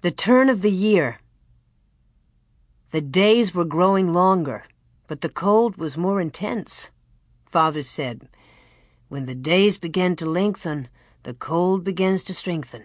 The turn of the year. The days were growing longer, but the cold was more intense. Father said, "When the days begin to lengthen, the cold begins to strengthen."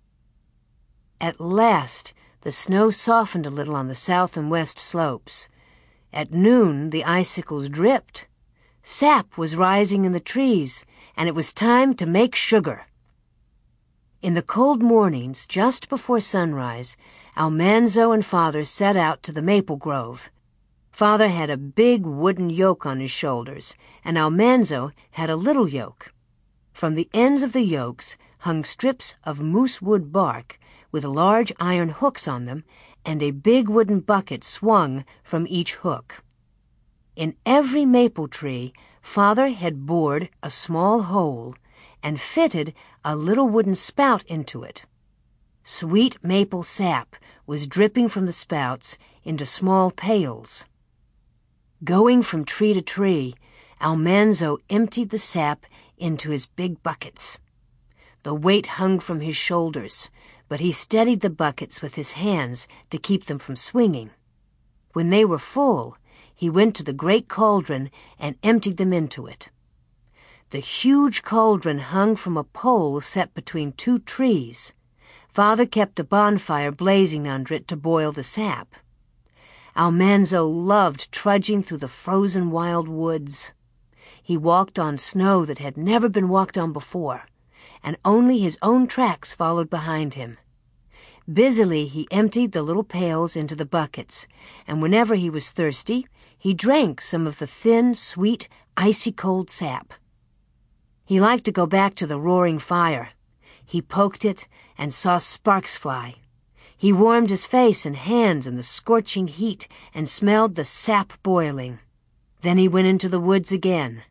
At last, the snow softened a little on the south and west slopes. At noon, the icicles dripped. Sap was rising in the trees, and it was time to make sugar. In the cold mornings, just before sunrise, Almanzo and Father set out to the maple grove. Father had a big wooden yoke on his shoulders, and Almanzo had a little yoke. From the ends of the yokes hung strips of moosewood bark with large iron hooks on them, and a big wooden bucket swung from each hook. In every maple tree, Father had bored a small hole and fitted a little wooden spout into it. Sweet maple sap was dripping from the spouts into small pails. Going from tree to tree, Almanzo emptied the sap into his big buckets. The weight hung from his shoulders, but he steadied the buckets with his hands to keep them from swinging. When they were full, he went to the great cauldron and emptied them into it. The huge cauldron hung from a pole set between two trees. Father kept a bonfire blazing under it to boil the sap. Almanzo loved trudging through the frozen wild woods. He walked on snow that had never been walked on before, and only his own tracks followed behind him. Busily he emptied the little pails into the buckets, and whenever he was thirsty, he drank some of the thin, sweet, icy-cold sap. He liked to go back to the roaring fire. He poked it and saw sparks fly. He warmed his face and hands in the scorching heat and smelled the sap boiling. Then he went into the woods again.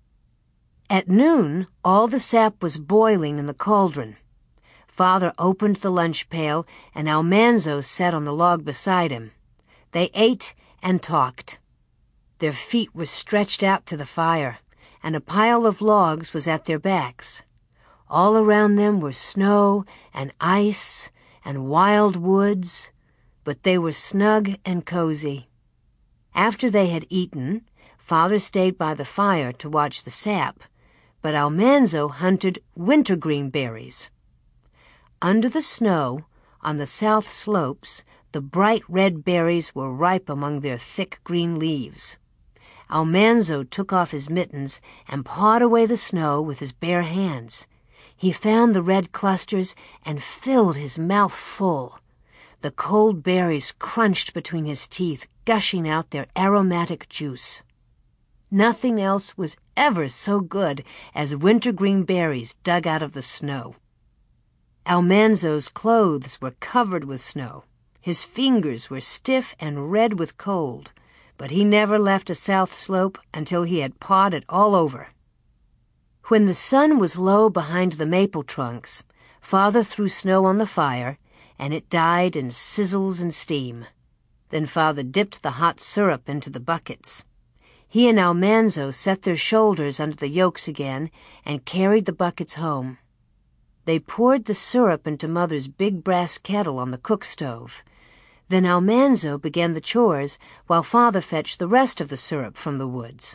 At noon, all the sap was boiling in the cauldron. Father opened the lunch pail, and Almanzo sat on the log beside him. They ate and talked. Their feet were stretched out to the fire, and a pile of logs was at their backs. All around them were snow and ice and wild woods, but they were snug and cozy. After they had eaten, Father stayed by the fire to watch the sap, but Almanzo hunted wintergreen berries. Under the snow, on the south slopes, the bright red berries were ripe among their thick green leaves. Almanzo took off his mittens and pawed away the snow with his bare hands. He found the red clusters and filled his mouth full. The cold berries crunched between his teeth, gushing out their aromatic juice. Nothing else was ever so good as wintergreen berries dug out of the snow. Almanzo's clothes were covered with snow. His fingers were stiff and red with cold, but he never left a south slope until he had pawed it all over. When the sun was low behind the maple trunks, Father threw snow on the fire, and it died in sizzles and steam. Then Father dipped the hot syrup into the buckets. He and Almanzo set their shoulders under the yokes again and carried the buckets home. They poured the syrup into Mother's big brass kettle on the cook stove. Then Almanzo began the chores while Father fetched the rest of the syrup from the woods.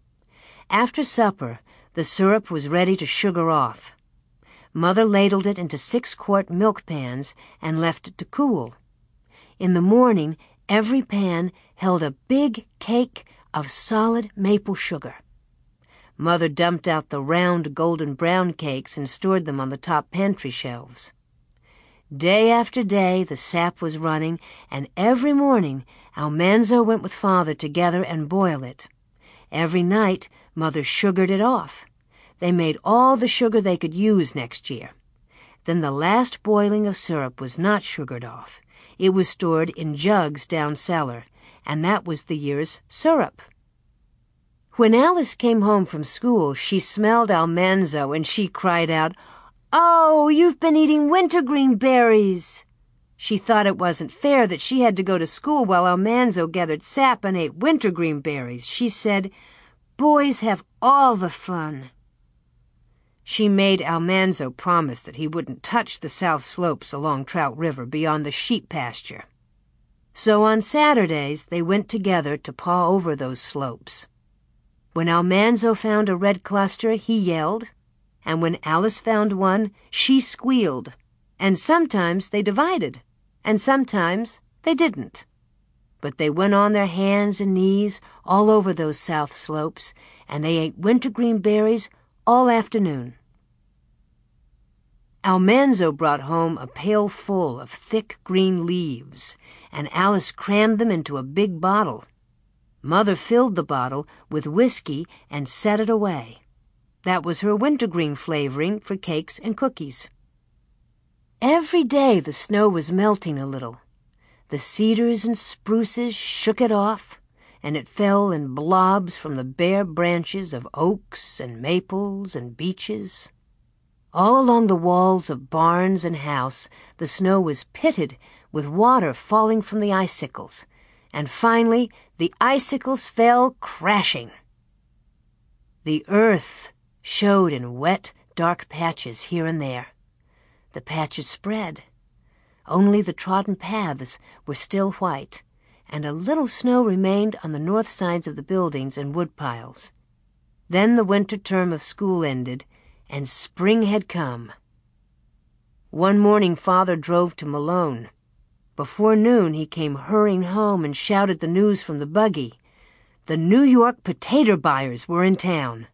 After supper, the syrup was ready to sugar off. Mother ladled it into 6-quart milk pans and left it to cool. In the morning, every pan held a big cake of solid maple sugar. Mother dumped out the round golden brown cakes and stored them on the top pantry shelves. Day after day the sap was running, and every morning Almanzo went with Father to gather and boil it. Every night Mother sugared it off. They made all the sugar they could use next year. Then the last boiling of syrup was not sugared off. It was stored in jugs down cellar, and that was the year's syrup. When Alice came home from school, she smelled Almanzo and she cried out, "Oh, you've been eating wintergreen berries!" She thought it wasn't fair that she had to go to school while Almanzo gathered sap and ate wintergreen berries. She said, "Boys have all the fun." She made Almanzo promise that he wouldn't touch the south slopes along Trout River beyond the sheep pasture. So on Saturdays they went together to paw over those slopes. When Almanzo found a red cluster, he yelled, and when Alice found one, she squealed, and sometimes they divided, and sometimes they didn't. But they went on their hands and knees all over those south slopes, and they ate wintergreen berries all afternoon. Almanzo brought home a pail full of thick green leaves, and Alice crammed them into a big bottle. Mother filled the bottle with whiskey and set it away. That was her wintergreen flavoring for cakes and cookies. Every day the snow was melting a little. The cedars and spruces shook it off, and it fell in blobs from the bare branches of oaks and maples and beeches. All along the walls of barns and house, the snow was pitted with water falling from the icicles, and finally the icicles fell crashing. The earth showed in wet, dark patches here and there. The patches spread. Only the trodden paths were still white, and a little snow remained on the north sides of the buildings and woodpiles. Then the winter term of school ended, and spring had come. One morning Father drove to Malone. Before noon he came hurrying home and shouted the news from the buggy. The New York potato buyers were in town.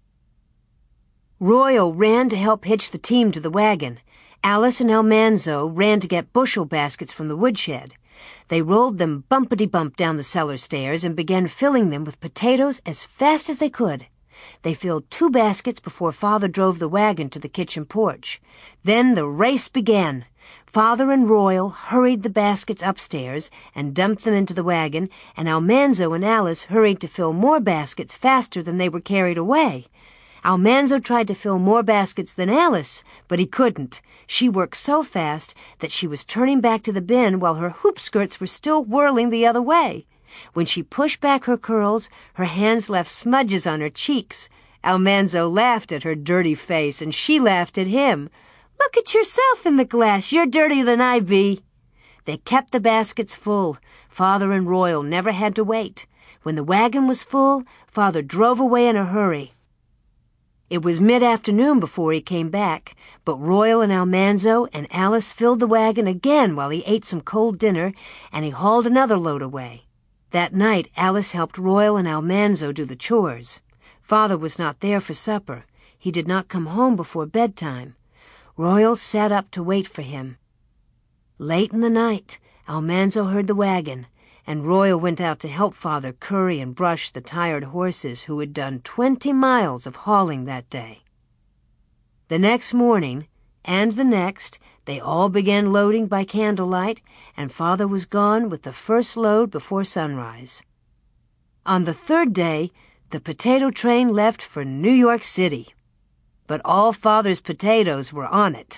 Royal ran to help hitch the team to the wagon. Alice and Almanzo ran to get bushel baskets from the woodshed. They rolled them bumpity-bump down the cellar stairs and began filling them with potatoes as fast as they could. They filled 2 baskets before Father drove the wagon to the kitchen porch. Then the race began. Father and Royal hurried the baskets upstairs and dumped them into the wagon, and Almanzo and Alice hurried to fill more baskets faster than they were carried away. Almanzo tried to fill more baskets than Alice, but he couldn't. She worked so fast that she was turning back to the bin while her hoop skirts were still whirling the other way. When she pushed back her curls, her hands left smudges on her cheeks. Almanzo laughed at her dirty face, and she laughed at him. "Look at yourself in the glass. You're dirtier than I be." They kept the baskets full. Father and Royal never had to wait. When the wagon was full, Father drove away in a hurry. It was mid-afternoon before he came back, but Royal and Almanzo and Alice filled the wagon again while he ate some cold dinner, and he hauled another load away. That night, Alice helped Royal and Almanzo do the chores. Father was not there for supper. He did not come home before bedtime. Royal sat up to wait for him. Late in the night, Almanzo heard the wagon, and Royal went out to help Father curry and brush the tired horses who had done 20 miles of hauling that day. The next morning, and the next, they all began loading by candlelight, and Father was gone with the first load before sunrise. On the 3rd day, the potato train left for New York City. But all Father's potatoes were on it.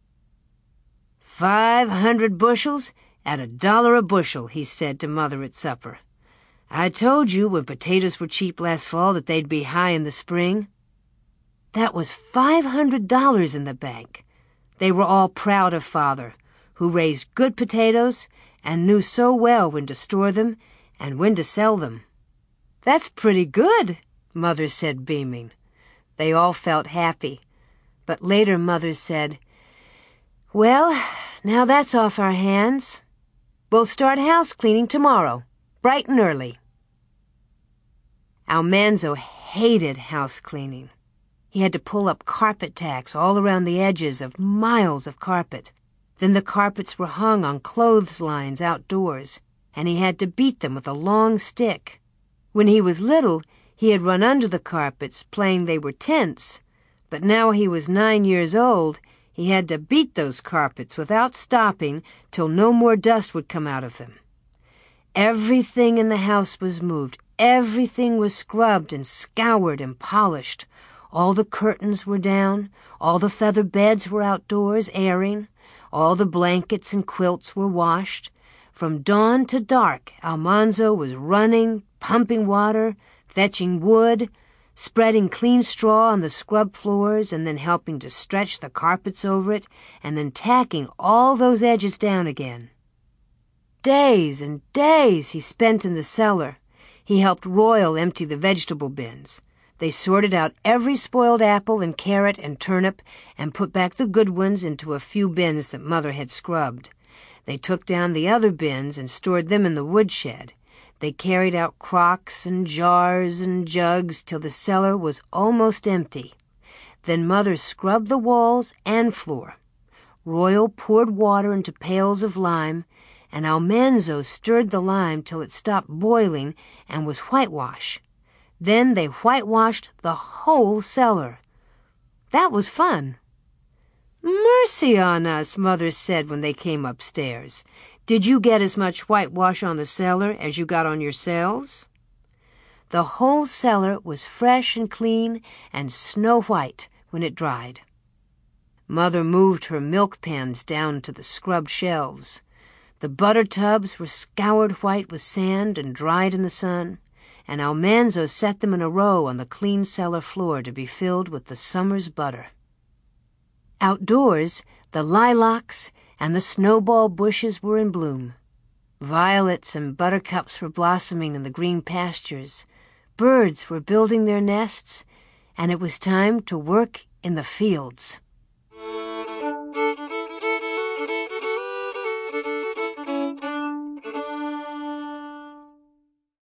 500 bushels at $1 a bushel, he said to Mother at supper. "I told you when potatoes were cheap last fall that they'd be high in the spring." That was $500 in the bank. They were all proud of Father, who raised good potatoes and knew so well when to store them and when to sell them. "That's pretty good," Mother said, beaming. They all felt happy, but later Mother said, "Well, now that's off our hands. We'll start house cleaning tomorrow, bright and early." Almanzo hated house cleaning. He had to pull up carpet tacks all around the edges of miles of carpet. Then the carpets were hung on clotheslines outdoors, and he had to beat them with a long stick. When he was little, he had run under the carpets, playing they were tents, but now he was 9 years old, he had to beat those carpets without stopping till no more dust would come out of them. Everything in the house was moved. Everything was scrubbed and scoured and polished. All the curtains were down. All the feather beds were outdoors, airing. All the blankets and quilts were washed. From dawn to dark, Almanzo was running, pumping water, fetching wood, spreading clean straw on the scrub floors and then helping to stretch the carpets over it and then tacking all those edges down again. Days and days he spent in the cellar. He helped Royal empty the vegetable bins. They sorted out every spoiled apple and carrot and turnip and put back the good ones into a few bins that Mother had scrubbed. They took down the other bins and stored them in the woodshed. They carried out crocks and jars and jugs till the cellar was almost empty. Then Mother scrubbed the walls and floor. Royal poured water into pails of lime, and Almanzo stirred the lime till it stopped boiling and was whitewash. Then they whitewashed the whole cellar. That was fun. "Mercy on us," Mother said when they came upstairs. "Did you get as much whitewash on the cellar as you got on yourselves?" The whole cellar was fresh and clean and snow white when it dried. Mother moved her milk pans down to the scrubbed shelves. The butter tubs were scoured white with sand and dried in the sun, and Almanzo set them in a row on the clean cellar floor to be filled with the summer's butter. Outdoors, the lilacs and the snowball bushes were in bloom. Violets and buttercups were blossoming in the green pastures. Birds were building their nests, and it was time to work in the fields.